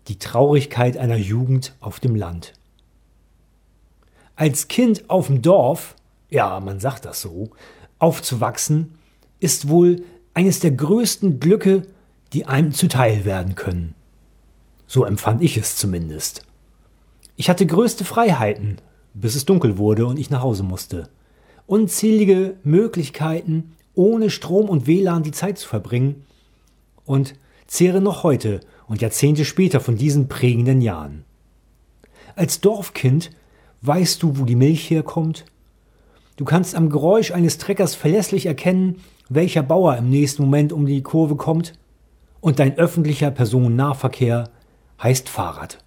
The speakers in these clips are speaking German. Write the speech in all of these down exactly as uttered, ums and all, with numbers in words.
Die Traurigkeit einer Jugend auf dem Land. Als Kind auf dem Dorf, ja, man sagt das so, aufzuwachsen, ist wohl eines der größten Glücke, die einem zuteil werden können. So empfand ich es zumindest. Ich hatte größte Freiheiten, bis es dunkel wurde und ich nach Hause musste. Unzählige Möglichkeiten, ohne Strom und W L A N die Zeit zu verbringen, und zehre noch heute und Jahrzehnte später von diesen prägenden Jahren. Als Dorfkind weißt du, wo die Milch herkommt? Du kannst am Geräusch eines Treckers verlässlich erkennen, welcher Bauer im nächsten Moment um die Kurve kommt, und dein öffentlicher Personennahverkehr heißt Fahrrad.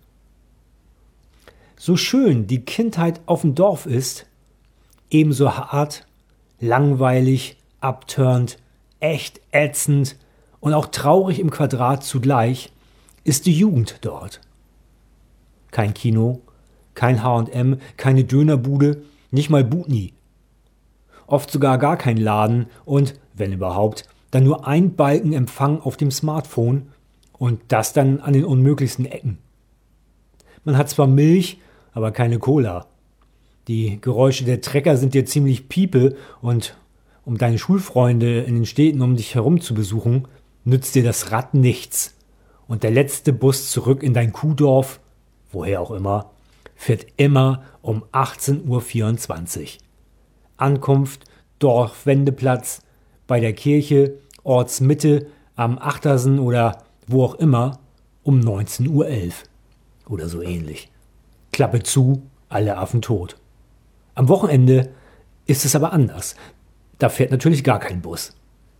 So schön die Kindheit auf dem Dorf ist, ebenso hart, langweilig, abturnt, echt ätzend und auch traurig im Quadrat zugleich ist die Jugend dort. Kein Kino, kein H und M, keine Dönerbude, nicht mal Butni. Oft sogar gar kein Laden und, wenn überhaupt, dann nur ein Balken Empfang auf dem Smartphone und das dann an den unmöglichsten Ecken. Man hat zwar Milch, aber keine Cola. Die Geräusche der Trecker sind dir ziemlich piepe und um deine Schulfreunde in den Städten um dich herum zu besuchen, nützt dir das Rad nichts. Und der letzte Bus zurück in dein Kuhdorf, woher auch immer, fährt immer um achtzehn Uhr vierundzwanzig. Ankunft, Dorfwendeplatz, bei der Kirche, Ortsmitte, am Achtersen oder wo auch immer, um neunzehn Uhr elf. Oder so ähnlich. Klappe zu, alle Affen tot. Am Wochenende ist es aber anders. Da fährt natürlich gar kein Bus.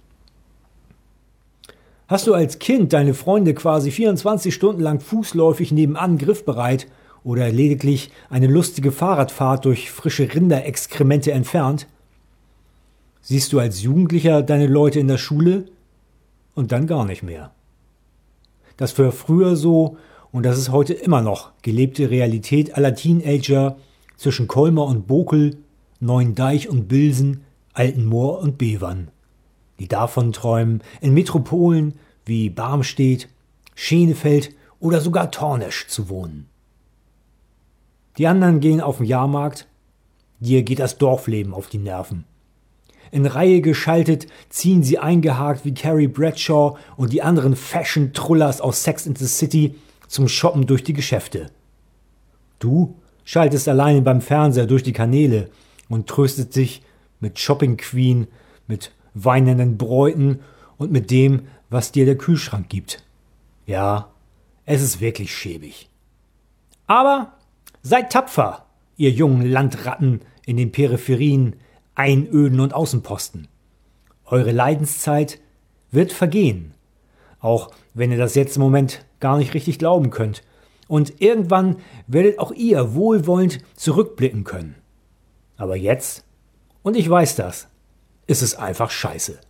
Hast du als Kind deine Freunde quasi vierundzwanzig Stunden lang fußläufig nebenan griffbereit oder lediglich eine lustige Fahrradfahrt durch frische Rinderexkremente entfernt? Siehst du als Jugendlicher deine Leute in der Schule und dann gar nicht mehr. Das war früher so und das ist heute immer noch gelebte Realität aller Teenager zwischen Colmar und Bokel, Neuendeich und Bilsen, Altenmoor und Bevern, die davon träumen, in Metropolen wie Barmstedt, Schenefeld oder sogar Tornesch zu wohnen. Die anderen gehen auf den Jahrmarkt, dir geht das Dorfleben auf die Nerven. In Reihe geschaltet ziehen sie eingehakt wie Carrie Bradshaw und die anderen Fashion-Trullers aus Sex and the City zum Shoppen durch die Geschäfte. Du schaltest alleine beim Fernseher durch die Kanäle und tröstet dich mit Shopping Queen, mit weinenden Bräuten und mit dem, was dir der Kühlschrank gibt. Ja, es ist wirklich schäbig. Aber seid tapfer, ihr jungen Landratten in den Peripherien, Einöden und Außenposten. Eure Leidenszeit wird vergehen, auch wenn ihr das jetzt im Moment gar nicht richtig glauben könnt. Und irgendwann werdet auch ihr wohlwollend zurückblicken können. Aber jetzt, und ich weiß das, ist es einfach scheiße.